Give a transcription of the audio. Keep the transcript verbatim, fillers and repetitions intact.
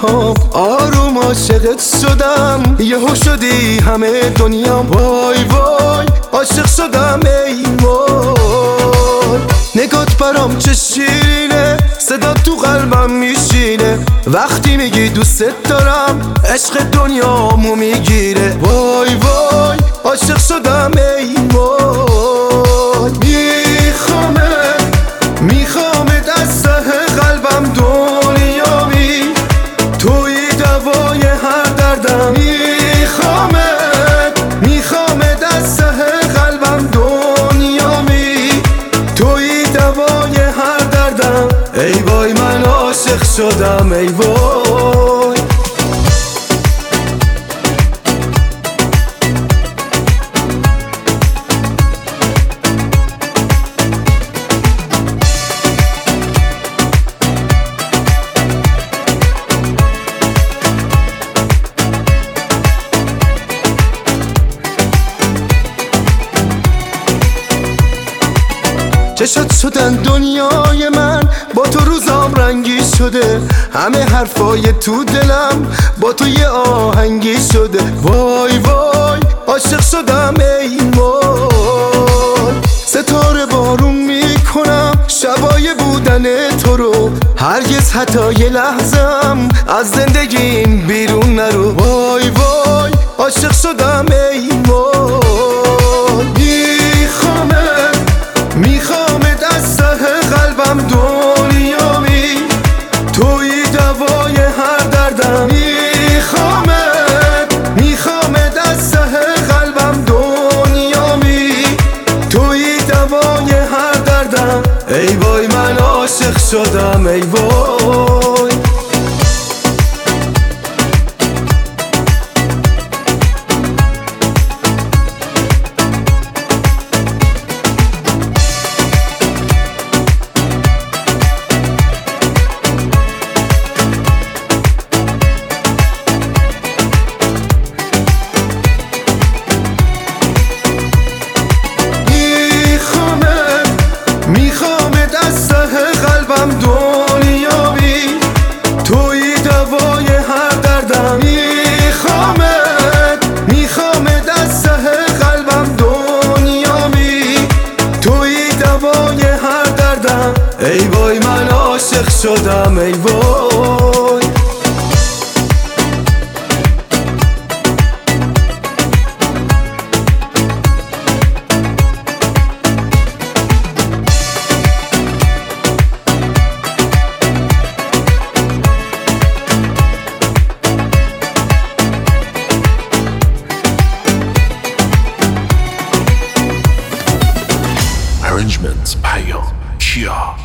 میخوام آروم عاشقت شدم یهو شدی همه دنیا وای وای عاشق شدم ای وای نگات برام چه شیرینه صدا تو قلبم میشینه وقتی میگی دوست دارم عشق دنیامو میگیره وای وای عاشق شدم ای وای میخوامت میخوامت از ته قلبم دنیامی توی دوای هر دردم میخوامت میخوامت از ته قلبم دنیامی توی دوای هر دردم ای وای من عاشق شدم ای وای چشات شدن دنیای من با تو روزام رنگی شده همه حرفای تو دلم با تو یه آهنگی شده وای وای عاشق شدم ای وای ستاره بارون میکنم شبای بودن تو رو هرگز حتی یه لحظم از زندگیم بیرون نرو وای وای عاشق شدم ای وای میخوامت میخوامت از ته قلبم دنیامی توی دوای هر دردم میخوامت میخوامت از ته قلبم دنیامی توی دوای هر دردم ای وای من عاشق شدم ای وای میخوامت از ته قلبم دنیامی توی دوای هر دردم میخوامت میخوامت از ته قلبم دنیامی توی دوای هر دردم ای وای من عاشق شدم ای وای Arrangements پیام کیا